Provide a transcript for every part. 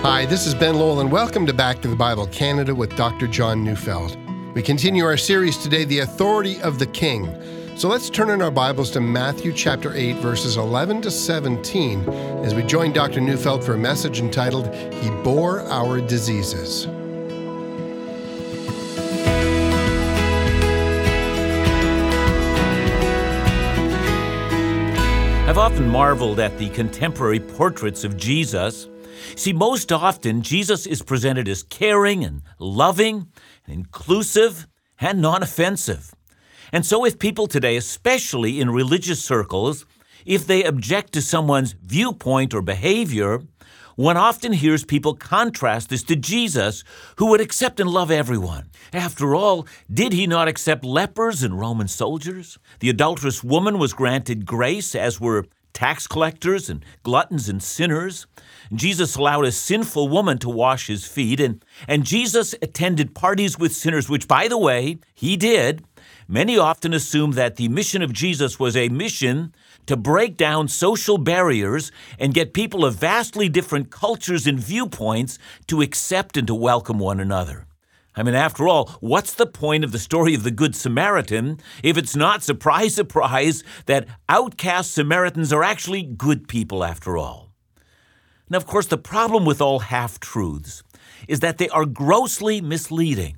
Hi, this is Ben Lowell, and welcome to Back to the Bible Canada with Dr. John Neufeld. We continue our series today, The Authority of the King. So let's turn in our Bibles to Matthew chapter 8, verses 11 to 17, as we join Dr. Neufeld for a message entitled, He Bore Our Diseases. I've often marveled at the contemporary portraits of Jesus. See, most often, Jesus is presented as caring and loving and inclusive and non-offensive. And so if people today, especially in religious circles, if they object to someone's viewpoint or behavior, one often hears people contrast this to Jesus, who would accept and love everyone. After all, did he not accept lepers and Roman soldiers? The adulterous woman was granted grace, as were tax collectors and gluttons and sinners. Jesus allowed a sinful woman to wash his feet, and Jesus attended parties with sinners, which, by the way, he did. Many often assume that the mission of Jesus was a mission to break down social barriers and get people of vastly different cultures and viewpoints to accept and to welcome one another. I mean, after all, what's the point of the story of the Good Samaritan if it's not, surprise, surprise, that outcast Samaritans are actually good people after all? Now, of course, the problem with all half-truths is that they are grossly misleading.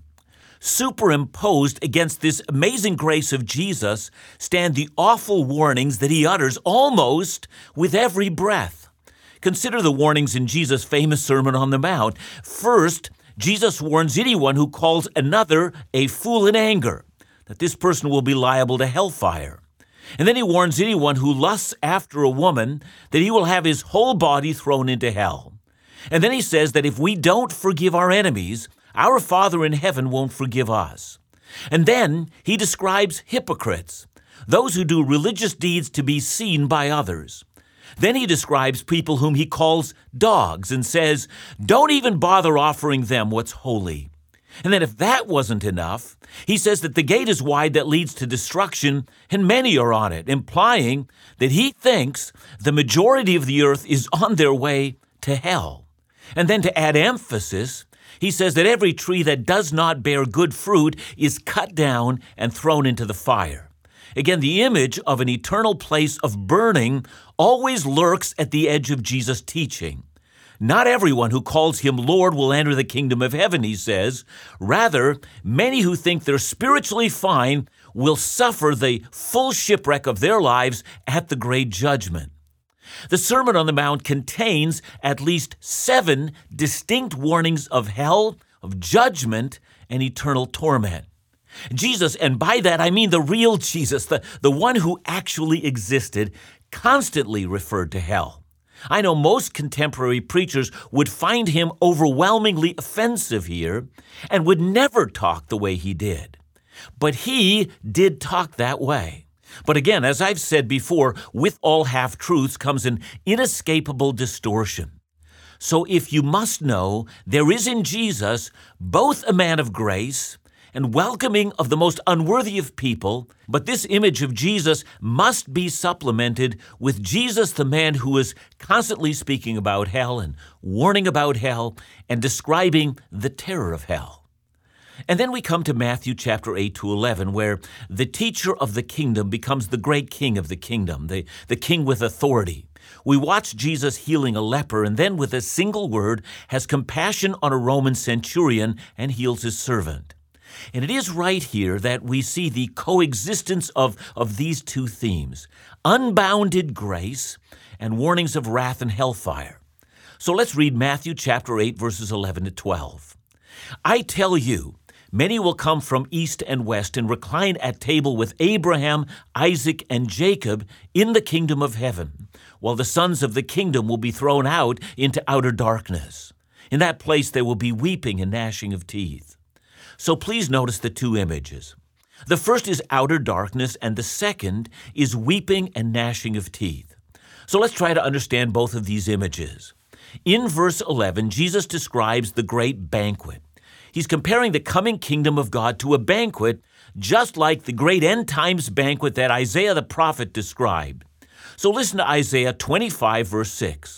Superimposed against this amazing grace of Jesus stand the awful warnings that he utters almost with every breath. Consider the warnings in Jesus' famous Sermon on the Mount. First, Jesus warns anyone who calls another a fool in anger, that this person will be liable to hellfire. And then he warns anyone who lusts after a woman that he will have his whole body thrown into hell. And then he says that if we don't forgive our enemies, our Father in heaven won't forgive us. And then he describes hypocrites, those who do religious deeds to be seen by others. Then he describes people whom he calls dogs and says, don't even bother offering them what's holy. And then if that wasn't enough, he says that the gate is wide that leads to destruction, and many are on it, implying that he thinks the majority of the earth is on their way to hell. And then to add emphasis, he says that every tree that does not bear good fruit is cut down and thrown into the fire. Again, the image of an eternal place of burning always lurks at the edge of Jesus' teaching. Not everyone who calls him Lord will enter the kingdom of heaven, he says. Rather, many who think they're spiritually fine will suffer the full shipwreck of their lives at the great judgment. The Sermon on the Mount contains at least 7 distinct warnings of hell, of judgment, and eternal torment. Jesus, and by that I mean the real Jesus, the one who actually existed, constantly referred to hell. I know most contemporary preachers would find him overwhelmingly offensive here and would never talk the way he did. But he did talk that way. But again, as I've said before, with all half-truths comes an inescapable distortion. So if you must know, there is in Jesus both a man of grace and welcoming of the most unworthy of people, but this image of Jesus must be supplemented with Jesus, the man who is constantly speaking about hell and warning about hell and describing the terror of hell. And then we come to Matthew chapter 8 to 11, where the teacher of the kingdom becomes the great king of the kingdom, the king with authority. We watch Jesus healing a leper, and then with a single word has compassion on a Roman centurion and heals his servant. And it is right here that we see the coexistence of these two themes, unbounded grace and warnings of wrath and hellfire. So let's read Matthew chapter 8, verses 11 to 12. I tell you, many will come from east and west and recline at table with Abraham, Isaac, and Jacob in the kingdom of heaven, while the sons of the kingdom will be thrown out into outer darkness. In that place there will be weeping and gnashing of teeth. So please notice the two images. The first is outer darkness, and the second is weeping and gnashing of teeth. So let's try to understand both of these images. In verse 11, Jesus describes the great banquet. He's comparing the coming kingdom of God to a banquet, just like the great end times banquet that Isaiah the prophet described. So listen to Isaiah 25, verse 6.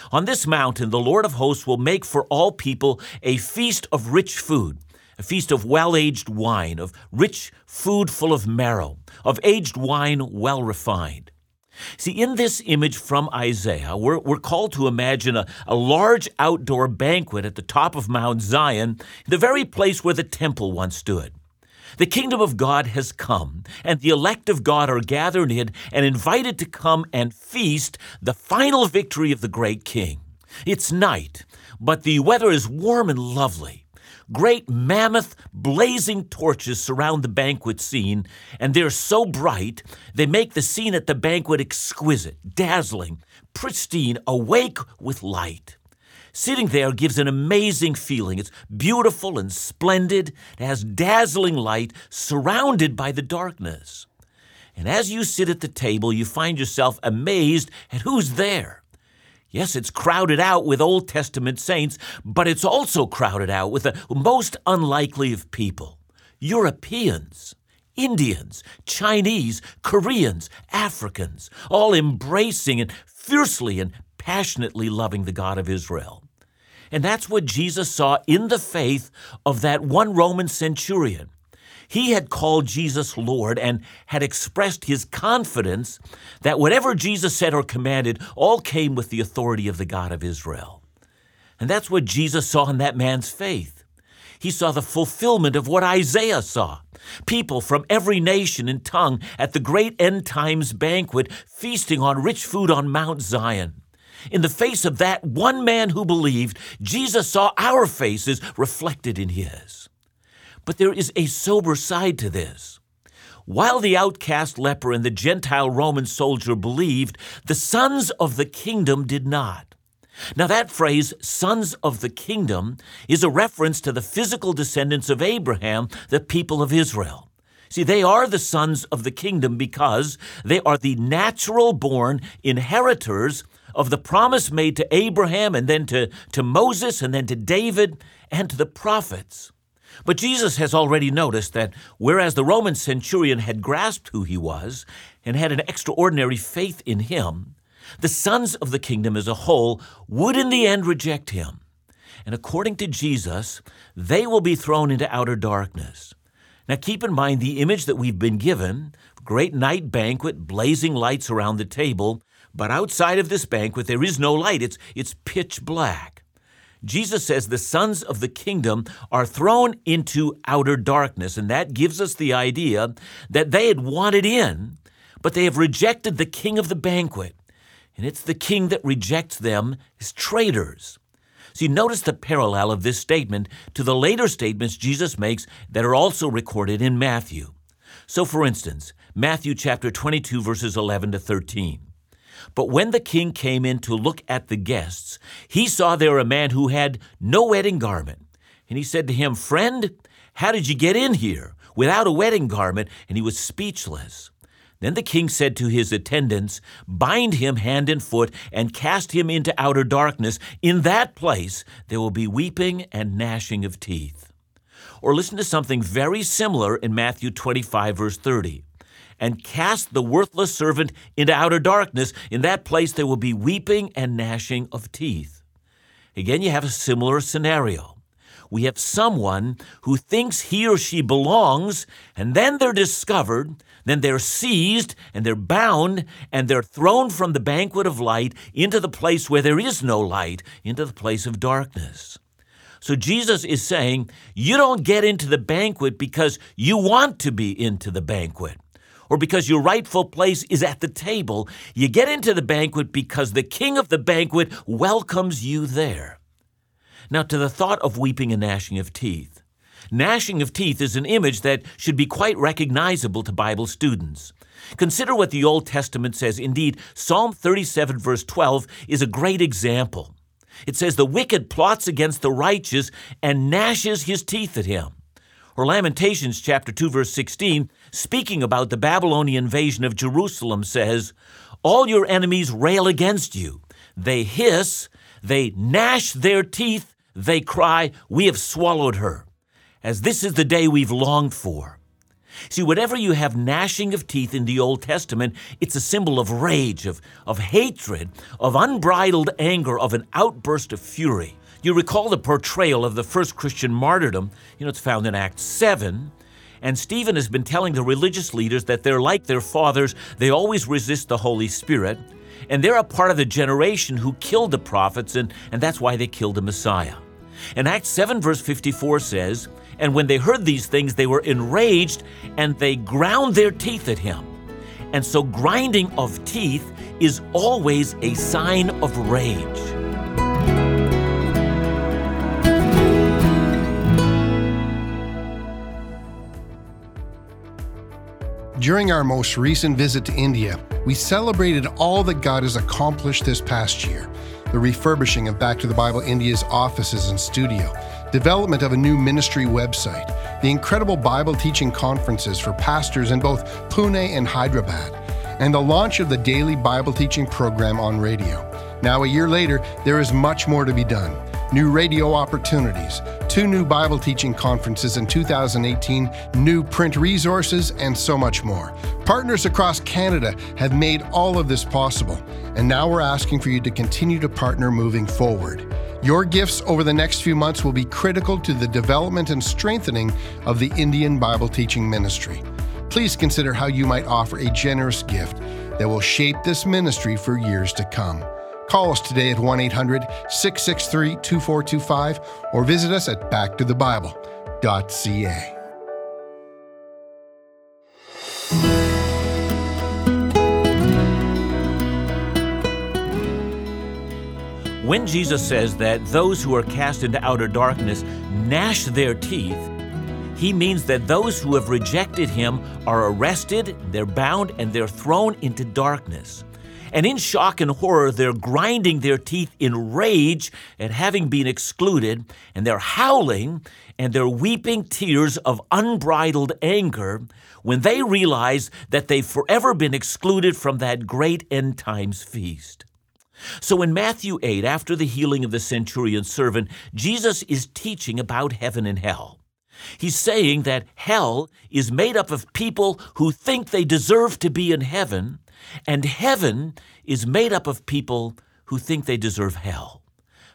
On this mountain, the Lord of hosts will make for all people a feast of rich food, a feast of well-aged wine, of rich food full of marrow, of aged wine well refined. See, in this image from Isaiah, we're called to imagine a large outdoor banquet at the top of Mount Zion, the very place where the temple once stood. The kingdom of God has come, and the elect of God are gathered in and invited to come and feast the final victory of the great king. It's night, but the weather is warm and lovely. Great mammoth blazing torches surround the banquet scene, and they're so bright they make the scene at the banquet exquisite, dazzling, pristine, awake with light. Sitting there gives an amazing feeling. It's beautiful and splendid. It has dazzling light surrounded by the darkness. And as you sit at the table, you find yourself amazed at who's there. Yes, it's crowded out with Old Testament saints, but it's also crowded out with the most unlikely of people. Europeans, Indians, Chinese, Koreans, Africans, all embracing and fiercely and passionately loving the God of Israel. And that's what Jesus saw in the faith of that one Roman centurion. He had called Jesus Lord and had expressed his confidence that whatever Jesus said or commanded all came with the authority of the God of Israel. And that's what Jesus saw in that man's faith. He saw the fulfillment of what Isaiah saw. People from every nation and tongue at the great end times banquet feasting on rich food on Mount Zion. In the face of that one man who believed, Jesus saw our faces reflected in his. But there is a sober side to this. While the outcast leper and the Gentile Roman soldier believed, the sons of the kingdom did not. Now that phrase, sons of the kingdom, is a reference to the physical descendants of Abraham, the people of Israel. See, they are the sons of the kingdom because they are the natural-born inheritors of the promise made to Abraham and then to Moses and then to David and to the prophets. But Jesus has already noticed that whereas the Roman centurion had grasped who he was and had an extraordinary faith in him, the sons of the kingdom as a whole would in the end reject him. And according to Jesus, they will be thrown into outer darkness. Now keep in mind the image that we've been given, great night banquet, blazing lights around the table, but outside of this banquet there is no light, it's pitch black. Jesus says the sons of the kingdom are thrown into outer darkness, and that gives us the idea that they had wanted in, but they have rejected the king of the banquet, and it's the king that rejects them as traitors. So you notice the parallel of this statement to the later statements Jesus makes that are also recorded in Matthew. So for instance, Matthew chapter 22, verses 11 to 13. But when the king came in to look at the guests, he saw there a man who had no wedding garment. And he said to him, "Friend, how did you get in here without a wedding garment?" And he was speechless. Then the king said to his attendants, "Bind him hand and foot and cast him into outer darkness. In that place there will be weeping and gnashing of teeth." Or listen to something very similar in Matthew 25, verse 30. "And cast the worthless servant into outer darkness. In that place there will be weeping and gnashing of teeth." Again, you have a similar scenario. We have someone who thinks he or she belongs, and then they're discovered, then they're seized, and they're bound, and they're thrown from the banquet of light into the place where there is no light, into the place of darkness. So Jesus is saying, you don't get into the banquet because you want to be into the banquet, or because your rightful place is at the table. You get into the banquet because the king of the banquet welcomes you there. Now, to the thought of weeping and gnashing of teeth. Gnashing of teeth is an image that should be quite recognizable to Bible students. Consider what the Old Testament says. Indeed, Psalm 37, verse 12 is a great example. It says, "The wicked plots against the righteous and gnashes his teeth at him." Or Lamentations chapter 2, verse 16, speaking about the Babylonian invasion of Jerusalem, says, "All your enemies rail against you. They hiss, they gnash their teeth, they cry, 'We have swallowed her,' as this is the day we've longed for." See, whenever you have gnashing of teeth in the Old Testament, it's a symbol of rage, of hatred, of unbridled anger, of an outburst of fury. You recall the portrayal of the first Christian martyrdom. It's found in Acts 7. And Stephen has been telling the religious leaders that they're like their fathers. They always resist the Holy Spirit. And they're a part of the generation who killed the prophets, and that's why they killed the Messiah. And Acts 7 verse 54 says, "And when they heard these things, they were enraged, and they ground their teeth at him." And so grinding of teeth is always a sign of rage. During our most recent visit to India, we celebrated all that God has accomplished this past year. The refurbishing of Back to the Bible India's offices and studio, development of a new ministry website, the incredible Bible teaching conferences for pastors in both Pune and Hyderabad, and the launch of the daily Bible teaching program on radio. Now, a year later, there is much more to be done. New radio opportunities, 2 new Bible teaching conferences in 2018, new print resources, and so much more. Partners across Canada have made all of this possible, and now we're asking for you to continue to partner moving forward. Your gifts over the next few months will be critical to the development and strengthening of the Indian Bible teaching ministry. Please consider how you might offer a generous gift that will shape this ministry for years to come. Call us today at 1-800-663-2425 or visit us at backtothebible.ca. When Jesus says that those who are cast into outer darkness gnash their teeth, he means that those who have rejected him are arrested, they're bound, and they're thrown into darkness. And in shock and horror, they're grinding their teeth in rage at having been excluded, and they're howling, and they're weeping tears of unbridled anger when they realize that they've forever been excluded from that great end times feast. So in Matthew 8, after the healing of the centurion's servant, Jesus is teaching about heaven and hell. He's saying that hell is made up of people who think they deserve to be in heaven, and heaven is made up of people who think they deserve hell.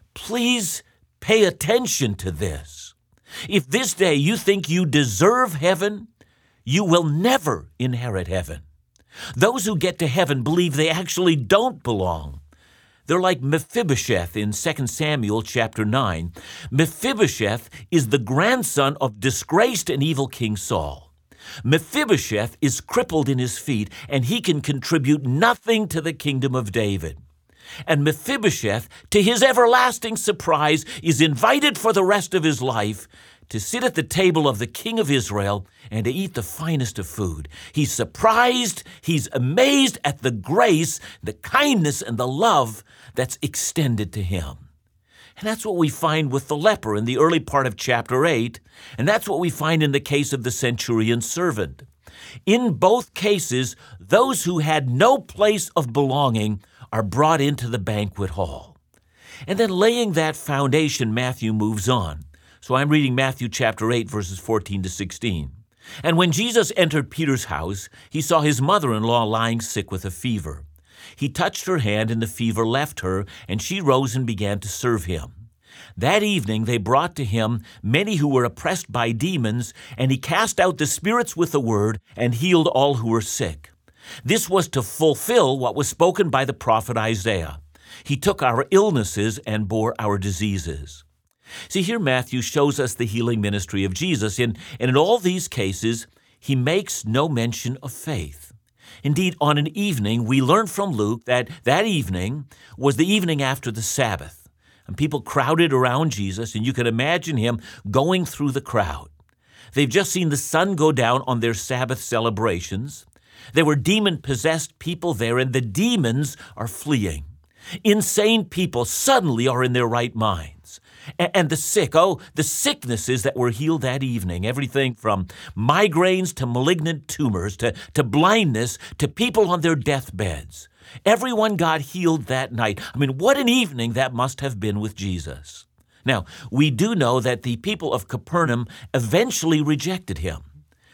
Please pay attention to this. If this day you think you deserve heaven, you will never inherit heaven. Those who get to heaven believe they actually don't belong. They're like Mephibosheth in 2 Samuel chapter 9. Mephibosheth is the grandson of disgraced and evil King Saul. Mephibosheth is crippled in his feet, and he can contribute nothing to the kingdom of David. And Mephibosheth, to his everlasting surprise, is invited for the rest of his life to sit at the table of the king of Israel and to eat the finest of food. He's surprised, he's amazed at the grace, the kindness, and the love that's extended to him. And that's what we find with the leper in the early part of chapter 8, and that's what we find in the case of the centurion's servant. In both cases, those who had no place of belonging are brought into the banquet hall. And then laying that foundation, Matthew moves on. So I'm reading Matthew chapter 8, verses 14 to 16. "And when Jesus entered Peter's house, he saw his mother-in-law lying sick with a fever. He touched her hand, and the fever left her, and she rose and began to serve him. That evening they brought to him many who were oppressed by demons, and he cast out the spirits with a word and healed all who were sick. This was to fulfill what was spoken by the prophet Isaiah. He took our illnesses and bore our diseases." See, here Matthew shows us the healing ministry of Jesus, and in all these cases, he makes no mention of faith. Indeed, on an evening, we learn from Luke that evening was the evening after the Sabbath, and people crowded around Jesus, and you can imagine him going through the crowd. They've just seen the sun go down on their Sabbath celebrations. There were demon-possessed people there, and the demons are fleeing. Insane people suddenly are in their right minds. And the sick, the sicknesses that were healed that evening, everything from migraines to malignant tumors to blindness to people on their deathbeds. Everyone got healed that night. I mean, what an evening that must have been with Jesus. Now, we do know that the people of Capernaum eventually rejected him.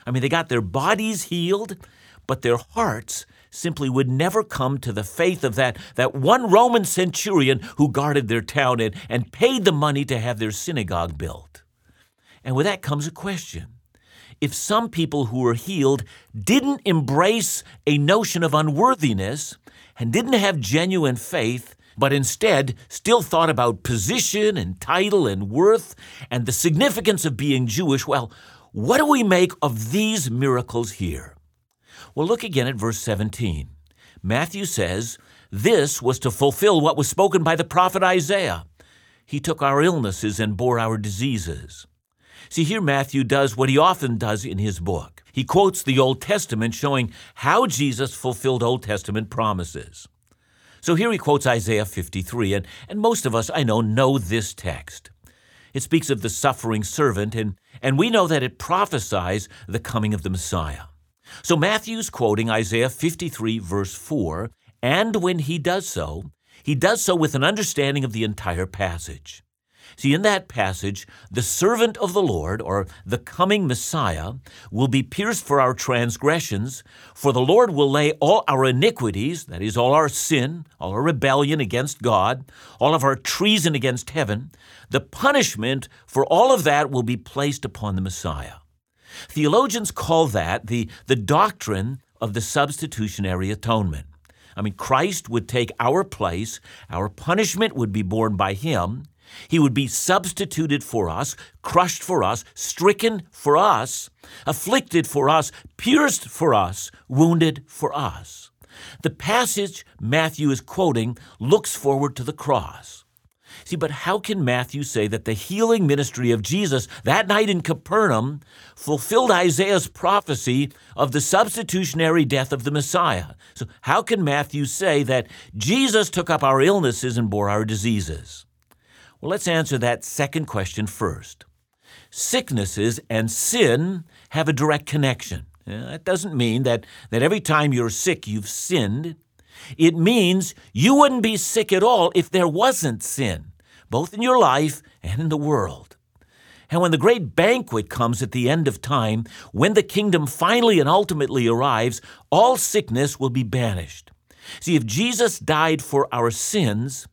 I mean, they got their bodies healed, but their hearts simply would never come to the faith of that one Roman centurion who guarded their town and paid the money to have their synagogue built. And with that comes a question. If some people who were healed didn't embrace a notion of unworthiness and didn't have genuine faith, but instead still thought about position and title and worth and the significance of being Jewish, well, what do we make of these miracles here? Well, look again at verse 17. Matthew says, "This was to fulfill what was spoken by the prophet Isaiah. He took our illnesses and bore our diseases." See, here Matthew does what he often does in his book. He quotes the Old Testament showing how Jesus fulfilled Old Testament promises. So here he quotes Isaiah 53, and most of us, I know this text. It speaks of the suffering servant, and we know that it prophesies the coming of the Messiah. So Matthew's quoting Isaiah 53, verse 4, and when he does so with an understanding of the entire passage. See, in that passage, the servant of the Lord, or the coming Messiah, will be pierced for our transgressions, for the Lord will lay all our iniquities, that is, all our sin, all our rebellion against God, all of our treason against heaven, the punishment for all of that will be placed upon the Messiah. Theologians call that the doctrine of the substitutionary atonement. I mean, Christ would take our place, our punishment would be borne by him, he would be substituted for us, crushed for us, stricken for us, afflicted for us, pierced for us, wounded for us. The passage Matthew is quoting looks forward to the cross. See, but how can Matthew say that the healing ministry of Jesus that night in Capernaum fulfilled Isaiah's prophecy of the substitutionary death of the Messiah? So how can Matthew say that Jesus took up our illnesses and bore our diseases? Well, let's answer that second question first. Sicknesses and sin have a direct connection. That doesn't mean that every time you're sick, you've sinned. It means you wouldn't be sick at all if there wasn't sin, both in your life and in the world. And when the great banquet comes at the end of time, when the kingdom finally and ultimately arrives, all sickness will be banished. See, if Jesus died for our sins,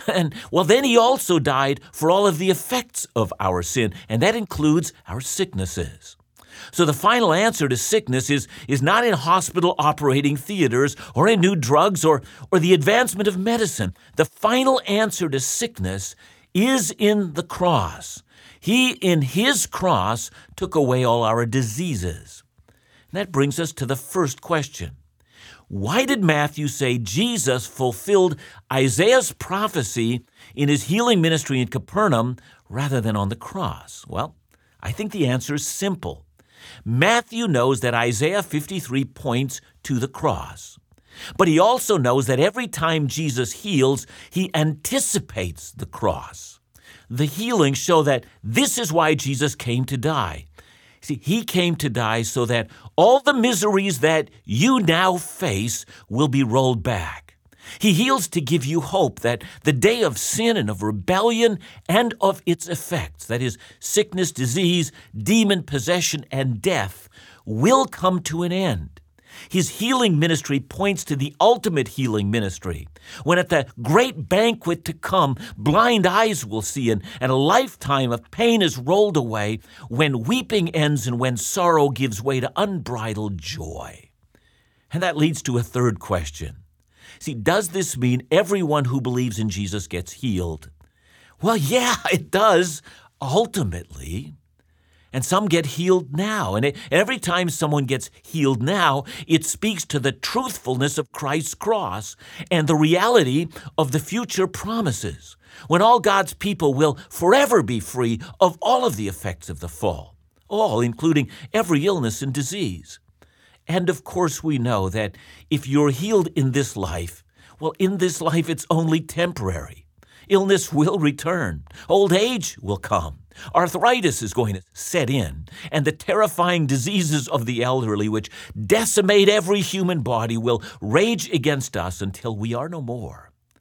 then he also died for all of the effects of our sin, and that includes our sicknesses. So the final answer to sickness is not in hospital operating theaters or in new drugs or the advancement of medicine. The final answer to sickness is in the cross. He, in his cross, took away all our diseases. And that brings us to the first question. Why did Matthew say Jesus fulfilled Isaiah's prophecy in his healing ministry in Capernaum rather than on the cross? Well, I think the answer is simple. Matthew knows that Isaiah 53 points to the cross. But he also knows that every time Jesus heals, he anticipates the cross. The healings show that this is why Jesus came to die. See, he came to die so that all the miseries that you now face will be rolled back. He heals to give you hope that the day of sin and of rebellion and of its effects, that is, sickness, disease, demon possession, and death, will come to an end. His healing ministry points to the ultimate healing ministry, when at the great banquet to come, blind eyes will see and a lifetime of pain is rolled away, when weeping ends and when sorrow gives way to unbridled joy. And that leads to a third question. See, does this mean everyone who believes in Jesus gets healed? Well, yeah, it does, ultimately. And some get healed now. And every time someone gets healed now, it speaks to the truthfulness of Christ's cross and the reality of the future promises, when all God's people will forever be free of all of the effects of the fall, all, including every illness and disease. And of course, we know that if you're healed in this life, well, in this life, it's only temporary. Illness will return. Old age will come. Arthritis is going to set in, and the terrifying diseases of the elderly, which decimate every human body, will rage against us until we are no more.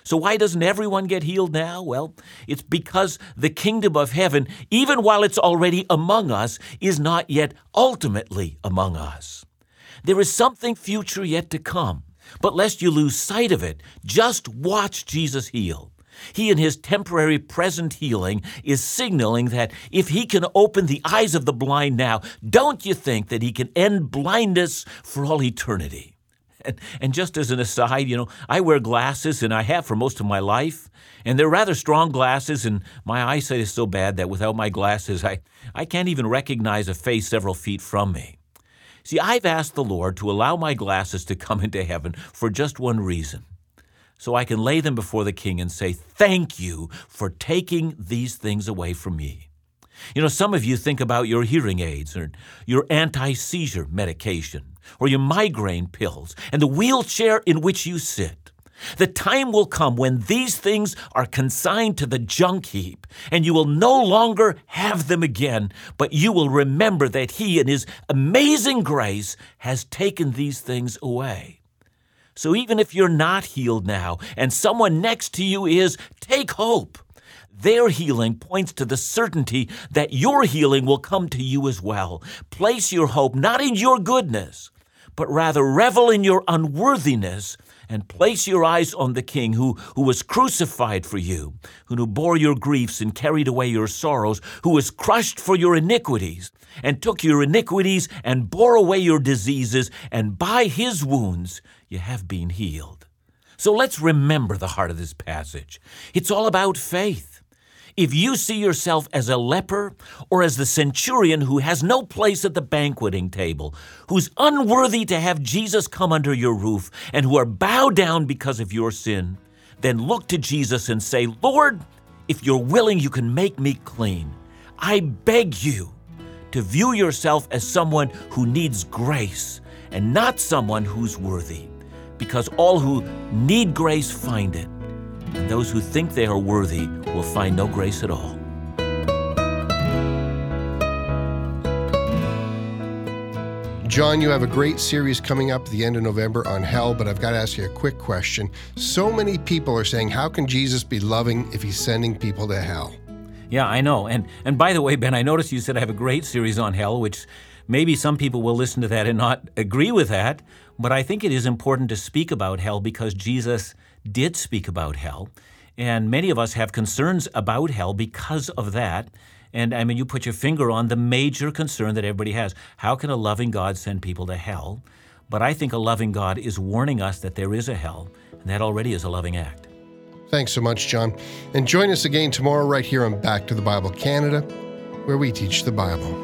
So why doesn't everyone get healed now? Well, it's because the kingdom of heaven, even while it's already among us, is not yet ultimately among us. There is something future yet to come, but lest you lose sight of it, just watch Jesus heal. He in his temporary present healing is signaling that if he can open the eyes of the blind now, don't you think that he can end blindness for all eternity? And just as an aside, I wear glasses, and I have for most of my life, and they're rather strong glasses, and my eyesight is so bad that without my glasses, I can't even recognize a face several feet from me. See, I've asked the Lord to allow my glasses to come into heaven for just one reason, so I can lay them before the King and say, thank you for taking these things away from me. Some of you think about your hearing aids or your anti-seizure medication or your migraine pills and the wheelchair in which you sit. The time will come when these things are consigned to the junk heap, and you will no longer have them again, but you will remember that He, in His amazing grace, has taken these things away. So even if you're not healed now, and someone next to you is, take hope. Their healing points to the certainty that your healing will come to you as well. Place your hope not in your goodness, but rather revel in your unworthiness and place your eyes on the King who was crucified for you, who bore your griefs and carried away your sorrows, who was crushed for your iniquities and took your iniquities and bore away your diseases, and by His wounds you have been healed. So let's remember the heart of this passage. It's all about faith. If you see yourself as a leper or as the centurion who has no place at the banqueting table, who's unworthy to have Jesus come under your roof, and who are bowed down because of your sin, then look to Jesus and say, Lord, if you're willing, you can make me clean. I beg you to view yourself as someone who needs grace and not someone who's worthy, because all who need grace find it, and those who think they are worthy will find no grace at all. John, you have a great series coming up at the end of November on hell, but I've got to ask you a quick question. So many people are saying, how can Jesus be loving if He's sending people to hell? Yeah, I know. And by the way, Ben, I noticed you said I have a great series on hell, which maybe some people will listen to that and not agree with that, but I think it is important to speak about hell because Jesus did speak about hell, and many of us have concerns about hell because of that. And you put your finger on the major concern that everybody has. How can a loving God send people to hell? But I think a loving God is warning us that there is a hell, and that already is a loving act. Thanks so much, John. And join us again tomorrow right here on Back to the Bible Canada, where we teach the Bible.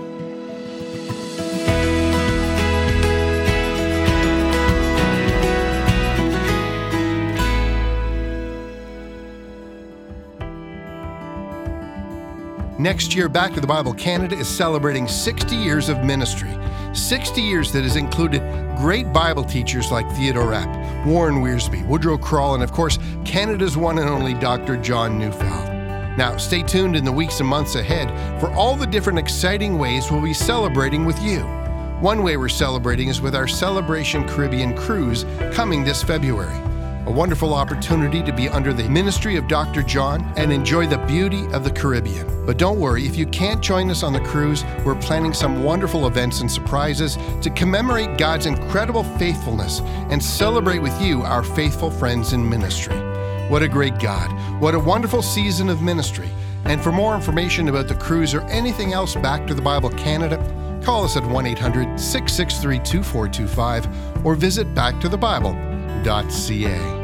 Next year, Back to the Bible Canada is celebrating 60 years of ministry. 60 years that has included great Bible teachers like Theodore Epp, Warren Wiersbe, Woodrow Kroll, and of course, Canada's one and only Dr. John Neufeld. Now, stay tuned in the weeks and months ahead for all the different exciting ways we'll be celebrating with you. One way we're celebrating is with our Celebration Caribbean cruise coming this February. A wonderful opportunity to be under the ministry of Dr. John and enjoy the beauty of the Caribbean. But don't worry, if you can't join us on the cruise, we're planning some wonderful events and surprises to commemorate God's incredible faithfulness and celebrate with you, our faithful friends in ministry. What a great God. What a wonderful season of ministry. And for more information about the cruise or anything else Back to the Bible Canada, call us at 1-800-663-2425 or visit backtothebible.ca.